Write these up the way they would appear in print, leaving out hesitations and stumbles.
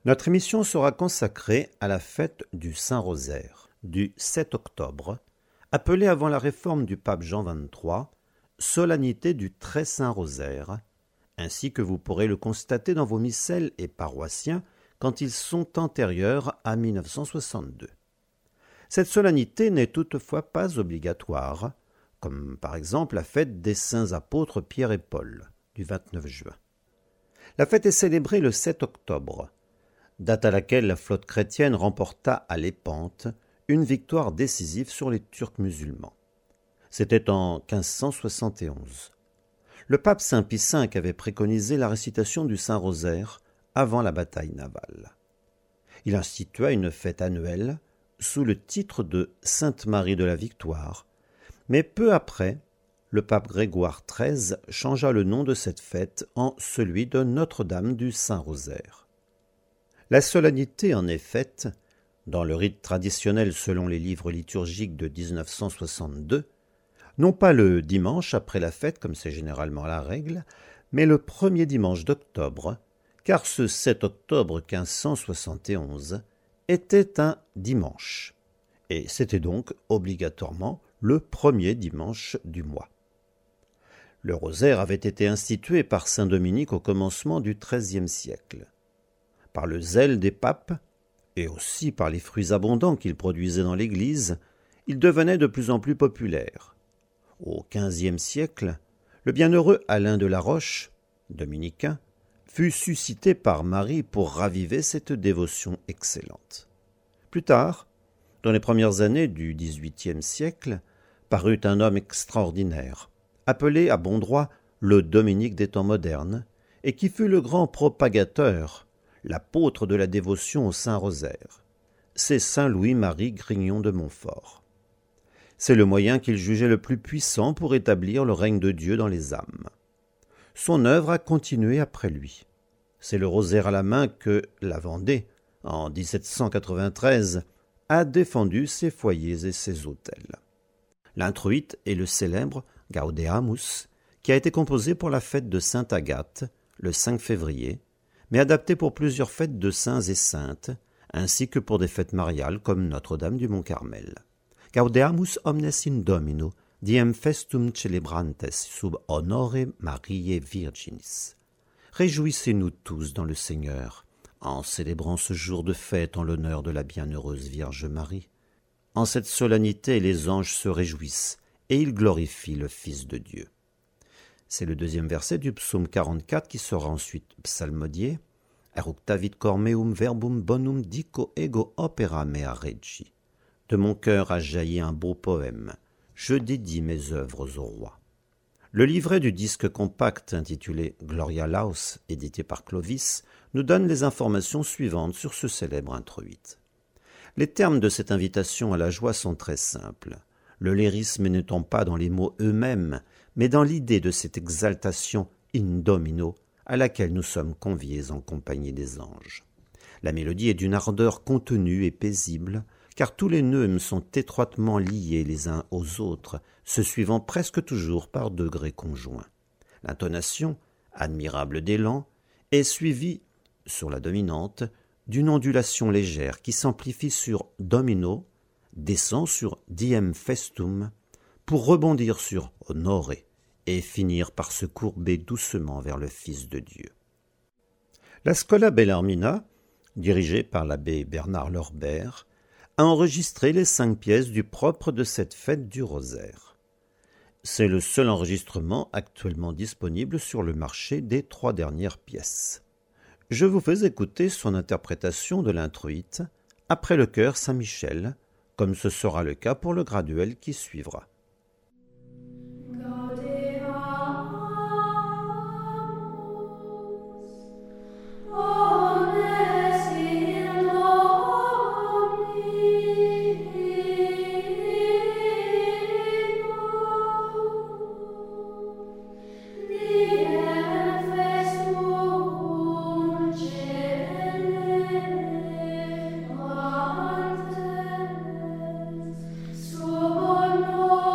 Notre émission sera consacrée à la fête du Saint-Rosaire, du 7 octobre, appelée avant la réforme du pape Jean XXIII, solennité du Très Saint Rosaire, ainsi que vous pourrez le constater dans vos missels et paroissiens quand ils sont antérieurs à 1962. Cette solennité n'est toutefois pas obligatoire, comme par exemple la fête des saints apôtres Pierre et Paul, du 29 juin. La fête est célébrée le 7 octobre, date à laquelle la flotte chrétienne remporta à Lépante une victoire décisive sur les Turcs musulmans. C'était en 1571. Le pape Saint Pie V avait préconisé la récitation du Saint-Rosaire avant la bataille navale. Il institua une fête annuelle sous le titre de Sainte Marie de la Victoire, mais peu après, le pape Grégoire XIII changea le nom de cette fête en celui de Notre-Dame du Saint-Rosaire. La solennité en est faite, dans le rite traditionnel selon les livres liturgiques de 1962, non pas le dimanche après la fête, comme c'est généralement la règle, mais le premier dimanche d'octobre, car ce 7 octobre 1571 était un dimanche, et c'était donc obligatoirement le premier dimanche du mois. Le rosaire avait été institué par saint Dominique au commencement du XIIIe siècle. Par le zèle des papes, et aussi par les fruits abondants qu'il produisait dans l'Église, il devenait de plus en plus populaire. Au XVe siècle, le bienheureux Alain de la Roche, dominicain, fut suscité par Marie pour raviver cette dévotion excellente. Plus tard, dans les premières années du XVIIIe siècle, parut un homme extraordinaire, appelé à bon droit le Dominique des temps modernes, et qui fut le grand propagateur, l'apôtre de la dévotion au Saint-Rosaire. C'est saint Louis-Marie Grignon de Montfort. C'est le moyen qu'il jugeait le plus puissant pour établir le règne de Dieu dans les âmes. Son œuvre a continué après lui. C'est le rosaire à la main que la Vendée, en 1793, a défendu ses foyers et ses autels. L'introïte est le célèbre Gaudeamus, qui a été composé pour la fête de Sainte Agathe, le 5 février, mais adapté pour plusieurs fêtes de saints et saintes, ainsi que pour des fêtes mariales comme Notre-Dame du Mont-Carmel. Gaudeamus omnes in Domino, diem festum celebrantes sub honore Mariae Virginis. Réjouissez-nous tous dans le Seigneur, en célébrant ce jour de fête en l'honneur de la bienheureuse Vierge Marie. En cette solennité, les anges se réjouissent et ils glorifient le Fils de Dieu. C'est le deuxième verset du psaume 44 qui sera ensuite psalmodié. Eructavit cor meum verbum bonum dico ego opera mea regi. De mon cœur a jailli un beau poème. Je dédie mes œuvres au roi. Le livret du disque compact intitulé Gloria Laus, édité par Clovis, nous donne les informations suivantes sur ce célèbre introïte. Les termes de cette invitation à la joie sont très simples. Le lyrisme n'étant pas dans les mots eux-mêmes, mais dans l'idée de cette exaltation in domino à laquelle nous sommes conviés en compagnie des anges. La mélodie est d'une ardeur contenue et paisible, car tous les neumes sont étroitement liés les uns aux autres, se suivant presque toujours par degrés conjoints. L'intonation, admirable d'élan, est suivie, sur la dominante, d'une ondulation légère qui s'amplifie sur domino, descend sur diem festum, pour rebondir sur honore et finir par se courber doucement vers le Fils de Dieu. La Schola Bellarmina, dirigée par l'abbé Bernard Lorbert, a enregistré les 5 pièces du propre de cette fête du rosaire. C'est le seul enregistrement actuellement disponible sur le marché des 3 dernières pièces. Je vous fais écouter son interprétation de l'introïte après le chœur Saint-Michel, comme ce sera le cas pour le graduel qui suivra. Suo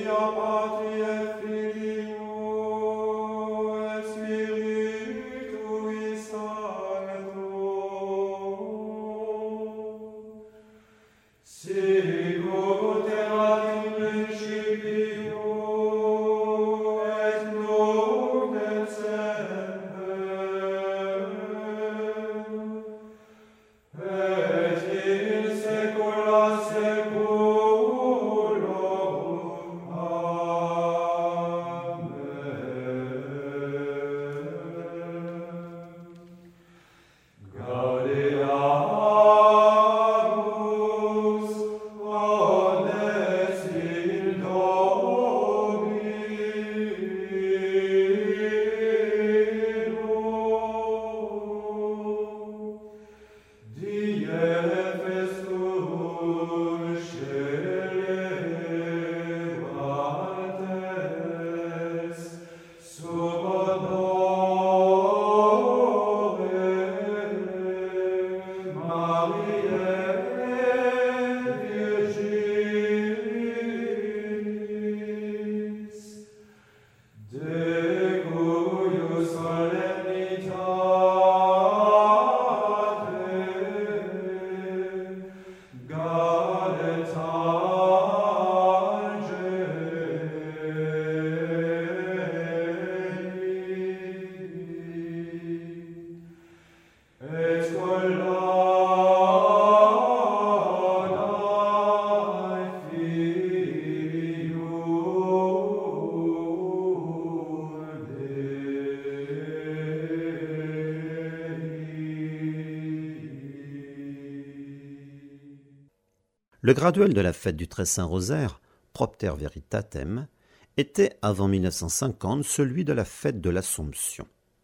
Le graduel de la fête du Très Saint Rosaire, Propter Veritatem, était avant 1950 celui de la fête de l'Assomption.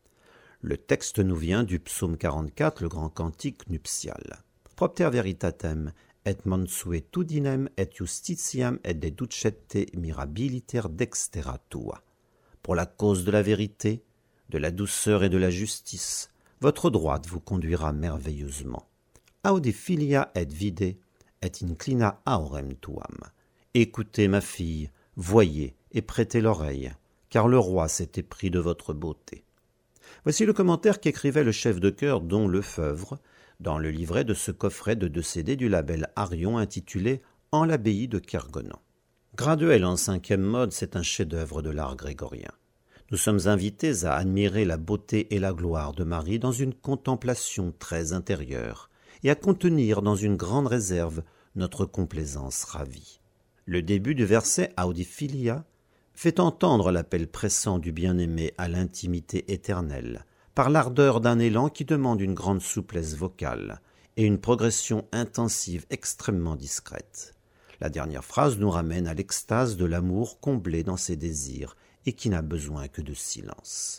Le texte nous vient du psaume 44, le grand cantique nuptial. Propter Veritatem et mansuetudinem et justitiam et deducete mirabiliter dextera tua. Pour la cause de la vérité, de la douceur et de la justice, votre droite vous conduira merveilleusement. Audifilia et vide et inclina aurem tuam. Écoutez, ma fille, voyez et prêtez l'oreille, car le roi s'est épris de votre beauté. Voici le commentaire qu'écrivait le chef de chœur Don Lefeuvre dans le livret de ce coffret de 2 CD du label Arion intitulé « En l'abbaye de Kergonan ». Graduel en 5e mode, c'est un chef-d'œuvre de l'art grégorien. Nous sommes invités à admirer la beauté et la gloire de Marie dans une contemplation très intérieure et à contenir dans une grande réserve notre complaisance ravie. Le début du verset Audifilia fait entendre l'appel pressant du bien-aimé à l'intimité éternelle, par l'ardeur d'un élan qui demande une grande souplesse vocale et une progression intensive extrêmement discrète. La dernière phrase nous ramène à l'extase de l'amour comblé dans ses désirs et qui n'a besoin que de silence.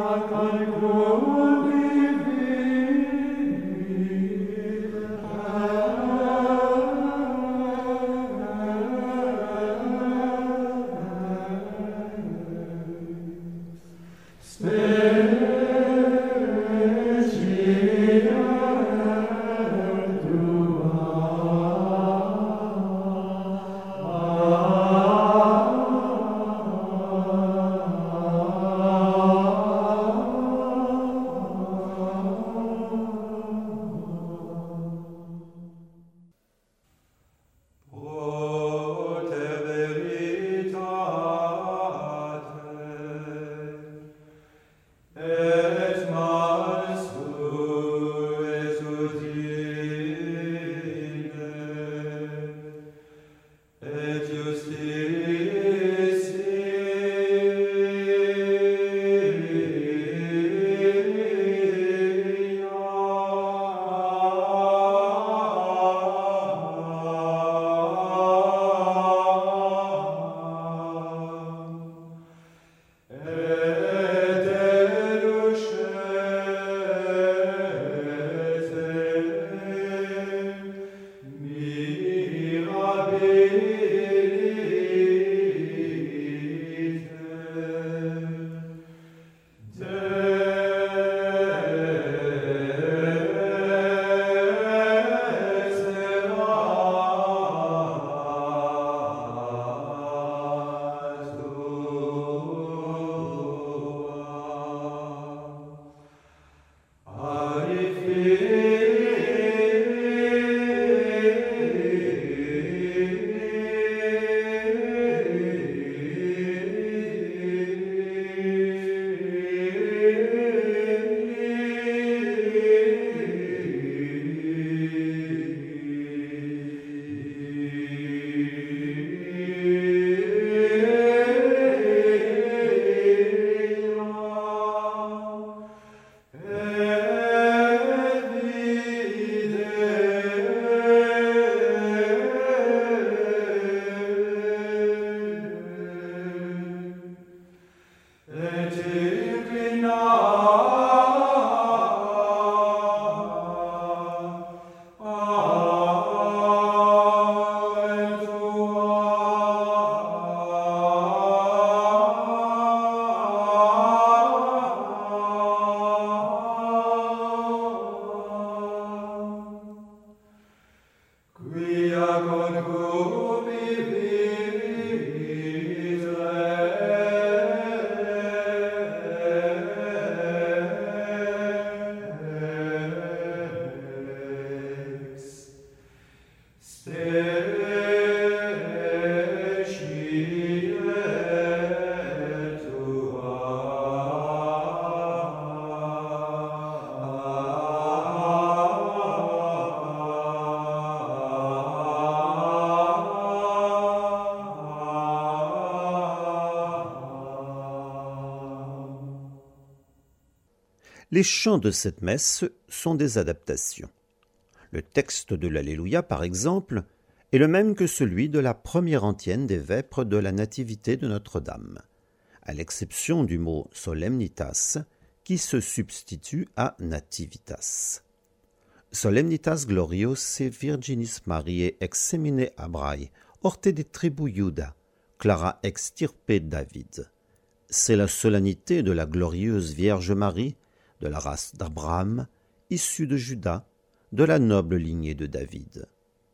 Les chants de cette messe sont des adaptations. Le texte de l'Alléluia, par exemple, est le même que celui de la première antienne des vêpres de la Nativité de Notre-Dame, à l'exception du mot solemnitas, qui se substitue à nativitas. Solemnitas gloriose Virginis Mariae ex semine Abrae, orte de tribu Iuda, clara ex stirpe David. C'est la solennité de la glorieuse Vierge Marie, de la race d'Abraham, issue de Juda, de la noble lignée de David.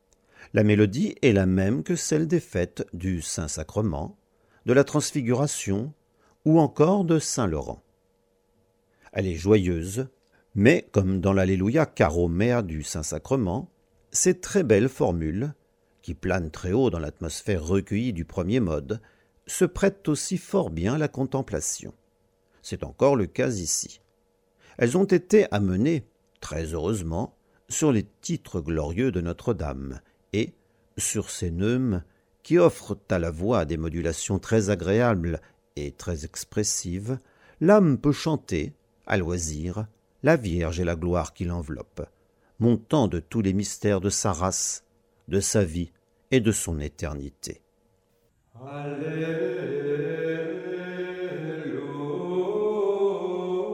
La mélodie est la même que celle des fêtes du Saint-Sacrement, de la Transfiguration ou encore de Saint-Laurent. Elle est joyeuse, mais comme dans l'Alléluia caromère du Saint-Sacrement, ces très belles formules, qui planent très haut dans l'atmosphère recueillie du premier mode, se prêtent aussi fort bien à la contemplation. C'est encore le cas ici. Elles ont été amenées, très heureusement, sur les titres glorieux de Notre-Dame et sur ces neumes qui offrent à la voix des modulations très agréables et très expressives. L'âme peut chanter, à loisir, la Vierge et la gloire qui l'enveloppe, montant de tous les mystères de sa race, de sa vie et de son éternité. Alléluia.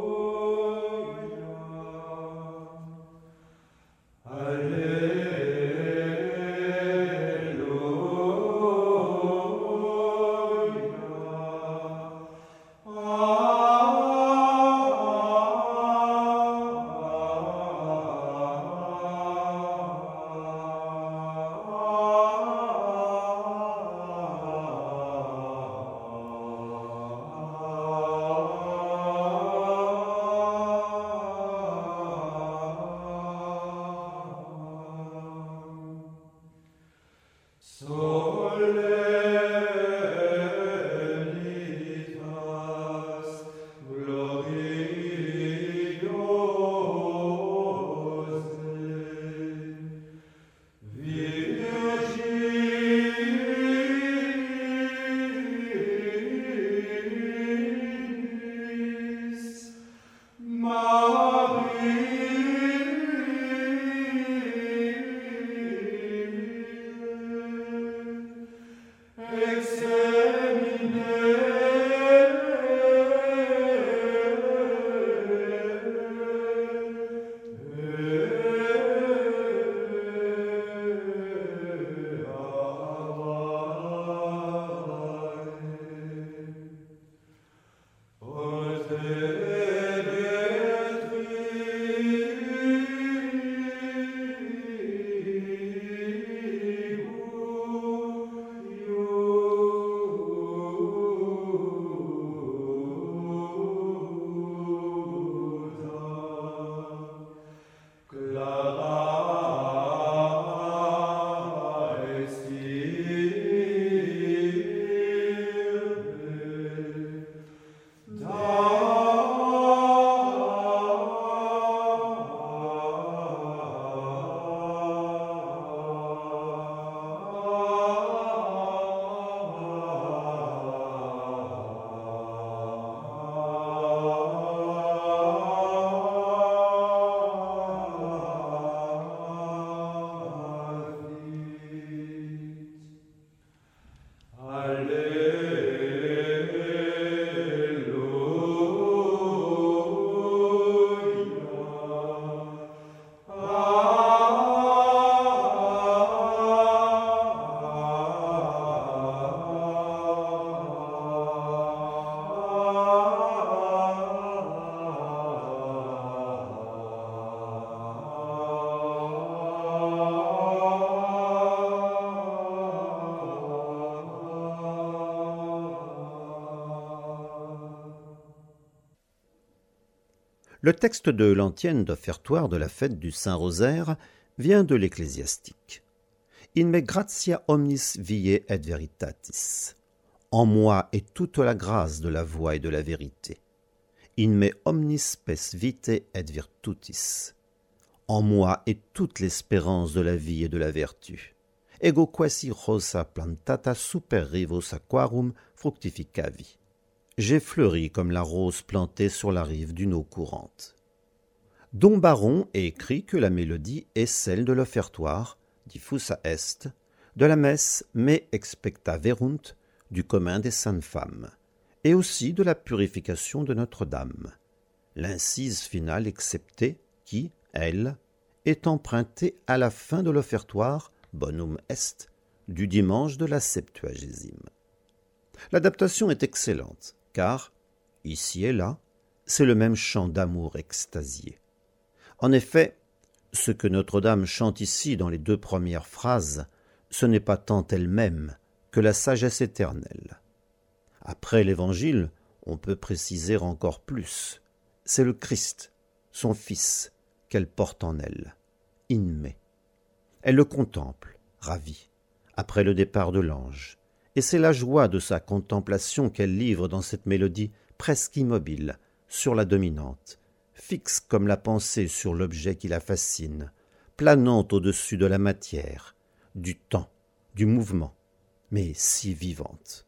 Le texte de l'antienne d'offertoire de la fête du Saint-Rosaire vient de l'Ecclésiastique. In me gratia omnis vie et veritatis. En moi est toute la grâce de la voie et de la vérité. In me omnis spes vitae et virtutis. En moi est toute l'espérance de la vie et de la vertu. Ego quasi rosa plantata super rivos aquarum fructificavi. J'ai fleuri comme la rose plantée sur la rive d'une eau courante. Dom Baron écrit que la mélodie est celle de l'offertoire, diffusa est, de la messe Me expecta verunt, du commun des saintes femmes, et aussi de la purification de Notre-Dame, l'incise finale exceptée qui, elle, est empruntée à la fin de l'offertoire Bonum est du dimanche de la Septuagésime. L'adaptation est excellente, car, ici et là, c'est le même chant d'amour extasié. En effet, ce que Notre-Dame chante ici dans les 2 premières phrases, ce n'est pas tant elle-même que la sagesse éternelle. Après l'Évangile, on peut préciser encore plus. C'est le Christ, son Fils, qu'elle porte en elle, in me. Elle le contemple, ravie, après le départ de l'ange, et c'est la joie de sa contemplation qu'elle livre dans cette mélodie presque immobile, sur la dominante, fixe comme la pensée sur l'objet qui la fascine, planant au-dessus de la matière, du temps, du mouvement, mais si vivante.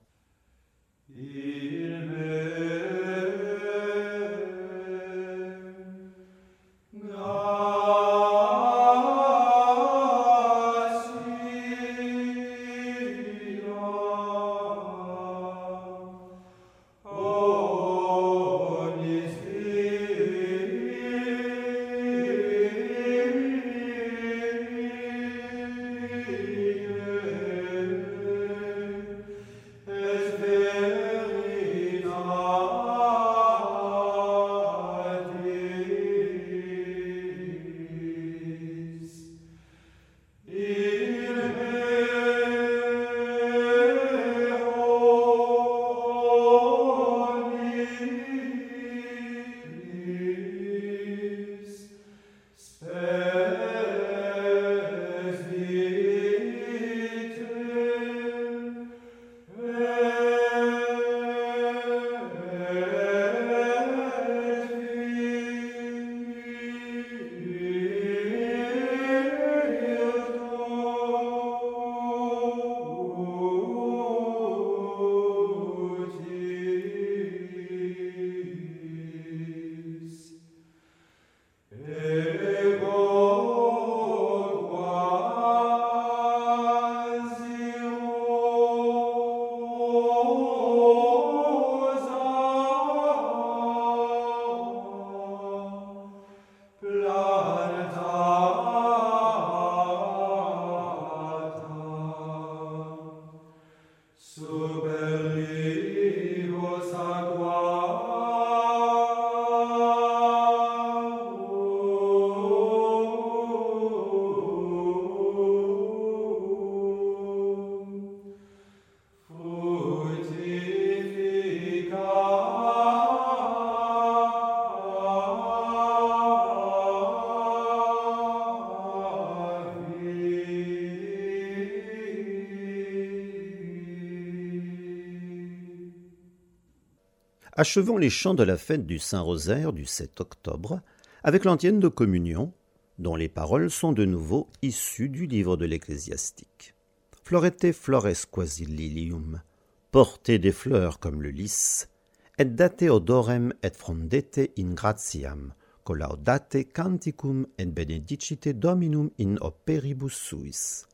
Achevons les chants de la fête du Saint-Rosaire du 7 octobre avec l'antienne de communion, dont les paroles sont de nouveau issues du livre de l'Ecclésiastique. Florete flores quasi lilium, portez des fleurs comme le lys, et date odorem et frondete in gratiam, collaudate canticum et benedicite dominum in operibus suis.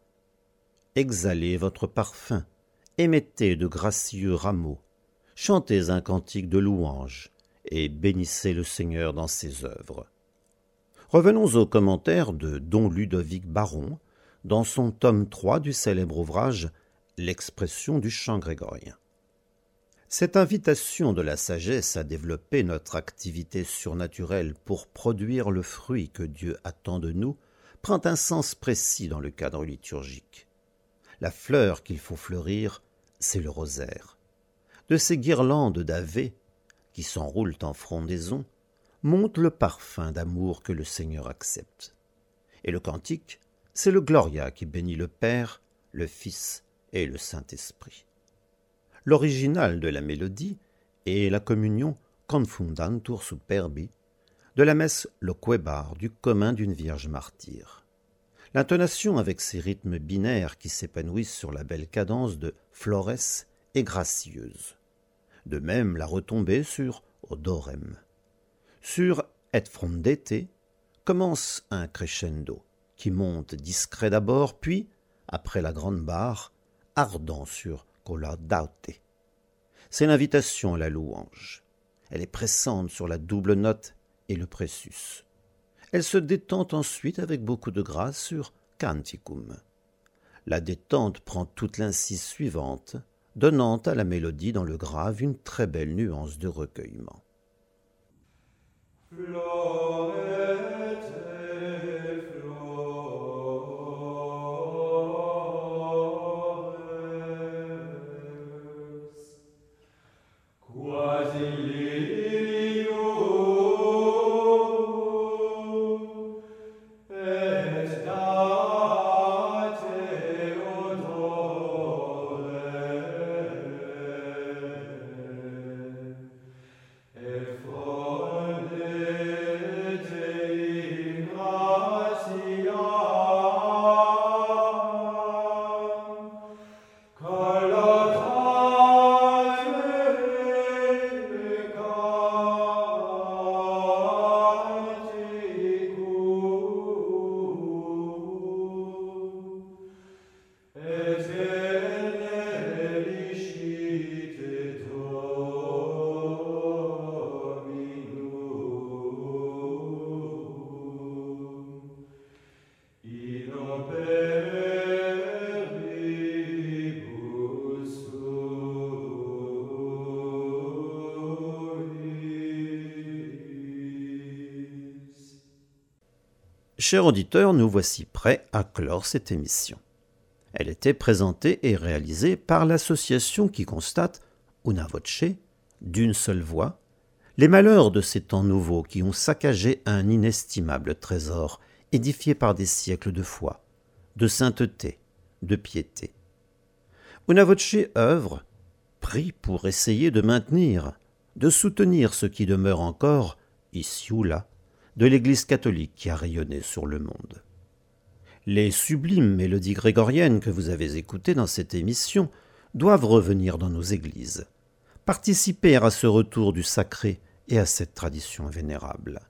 Exhalez votre parfum, émettez de gracieux rameaux, chantez un cantique de louange et bénissez le Seigneur dans ses œuvres. Revenons au commentaire de Don Ludovic Baron dans son tome 3 du célèbre ouvrage « L'expression du chant grégorien ». Cette invitation de la sagesse à développer notre activité surnaturelle pour produire le fruit que Dieu attend de nous prend un sens précis dans le cadre liturgique. La fleur qu'il faut fleurir, c'est le rosaire. De ces guirlandes d'Ave, qui s'enroulent en frondaison, monte le parfum d'amour que le Seigneur accepte. Et le cantique, c'est le Gloria qui bénit le Père, le Fils et le Saint-Esprit. L'original de la mélodie est la communion Confundantur superbi de la messe Loquebar du commun d'une Vierge martyre. L'intonation avec ses rythmes binaires qui s'épanouissent sur la belle cadence de Flores est gracieuse. De même la retombée sur Odorem. Sur Et frondete commence un crescendo qui monte discret d'abord, puis, après la grande barre, ardent sur Collaudate. C'est l'invitation à la louange. Elle est pressante sur la double note et le présus. Elle se détend ensuite avec beaucoup de grâce sur Canticum. La détente prend toute l'incise suivante, donnant à la mélodie dans le grave une très belle nuance de recueillement. Chers auditeurs, nous voici prêts à clore cette émission. Elle était présentée et réalisée par l'association qui constate, una voce, d'une seule voix, les malheurs de ces temps nouveaux qui ont saccagé un inestimable trésor édifié par des siècles de foi, de sainteté, de piété. Una voce œuvre, prie pour essayer de maintenir, de soutenir ce qui demeure encore, ici ou là, de l'Église catholique qui a rayonné sur le monde. Les sublimes mélodies grégoriennes que vous avez écoutées dans cette émission doivent revenir dans nos églises, participer à ce retour du sacré et à cette tradition vénérable.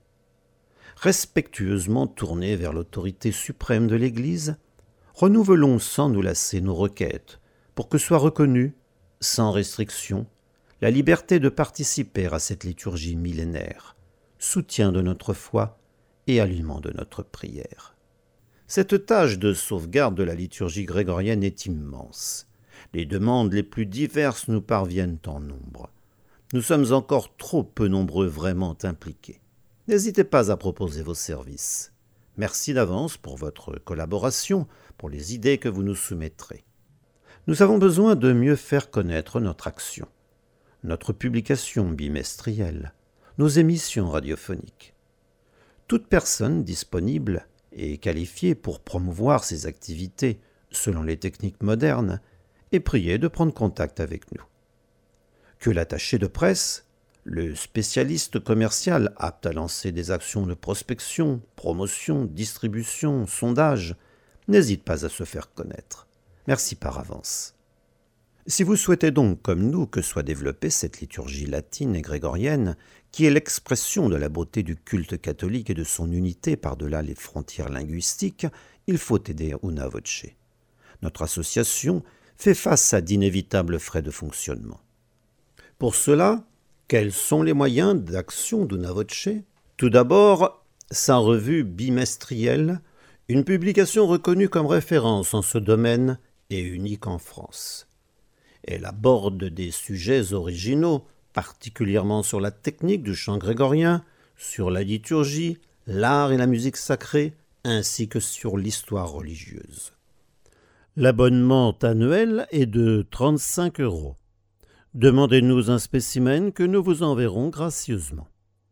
Respectueusement tournés vers l'autorité suprême de l'Église, renouvelons sans nous lasser nos requêtes pour que soit reconnue, sans restriction, la liberté de participer à cette liturgie millénaire, soutien de notre foi et aliment de notre prière. Cette tâche de sauvegarde de la liturgie grégorienne est immense. Les demandes les plus diverses nous parviennent en nombre. Nous sommes encore trop peu nombreux vraiment impliqués. N'hésitez pas à proposer vos services. Merci d'avance pour votre collaboration, pour les idées que vous nous soumettrez. Nous avons besoin de mieux faire connaître notre action, notre publication bimestrielle, nos émissions radiophoniques. Toute personne disponible et qualifiée pour promouvoir ces activités selon les techniques modernes est priée de prendre contact avec nous. Que l'attaché de presse, le spécialiste commercial apte à lancer des actions de prospection, promotion, distribution, sondage, n'hésite pas à se faire connaître. Merci par avance. Si vous souhaitez donc, comme nous, que soit développée cette liturgie latine et grégorienne, qui est l'expression de la beauté du culte catholique et de son unité par-delà les frontières linguistiques, il faut aider Una Voce. Notre association fait face à d'inévitables frais de fonctionnement. Pour cela, quels sont les moyens d'action d'Una Voce ? Tout d'abord, sa revue bimestrielle, une publication reconnue comme référence en ce domaine et unique en France. Elle aborde des sujets originaux, particulièrement sur la technique du chant grégorien, sur la liturgie, l'art et la musique sacrée, ainsi que sur l'histoire religieuse. L'abonnement annuel est de 35 €. Demandez-nous un spécimen que nous vous enverrons gracieusement.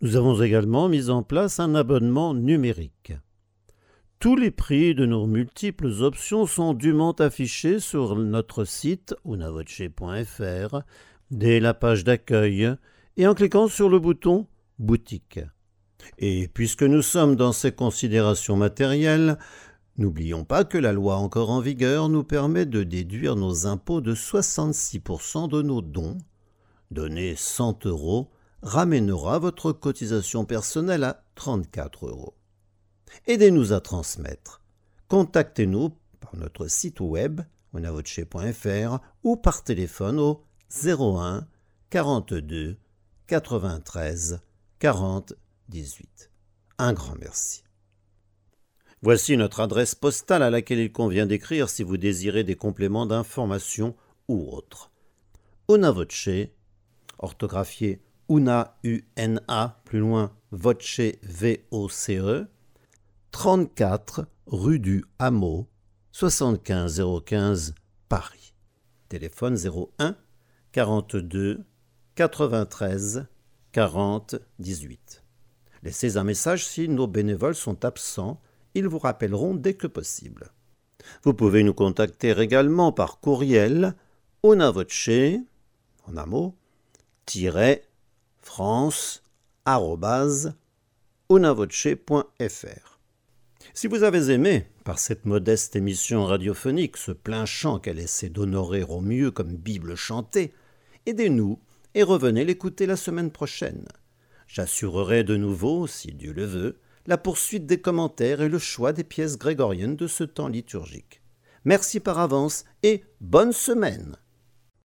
Nous avons également mis en place un abonnement numérique. Tous les prix de nos multiples options sont dûment affichés sur notre site unavoce.fr dès la page d'accueil et en cliquant sur le bouton « Boutique ». Et puisque nous sommes dans ces considérations matérielles, n'oublions pas que la loi encore en vigueur nous permet de déduire nos impôts de 66% de nos dons. Donner 100 € ramènera votre cotisation personnelle à 34 €. Aidez-nous à transmettre. Contactez-nous par notre site web unavoce.fr ou par téléphone au 01 42 93 40 18. Un grand merci. Voici notre adresse postale à laquelle il convient d'écrire si vous désirez des compléments d'information ou autres. Unavoce, orthographié Una, U-N-A, plus loin Voce, V-O-C-E, 34 rue du Hameau, 75 015, Paris. Téléphone 01 42 93 40 18. Laissez un message si nos bénévoles sont absents. Ils vous rappelleront dès que possible. Vous pouvez nous contacter également par courriel unavoce, en un mot, _france@unavoce.fr. Si vous avez aimé, par cette modeste émission radiophonique, ce plein chant qu'elle essaie d'honorer au mieux comme Bible chantée, aidez-nous et revenez l'écouter la semaine prochaine. J'assurerai de nouveau, si Dieu le veut, la poursuite des commentaires et le choix des pièces grégoriennes de ce temps liturgique. Merci par avance et bonne semaine!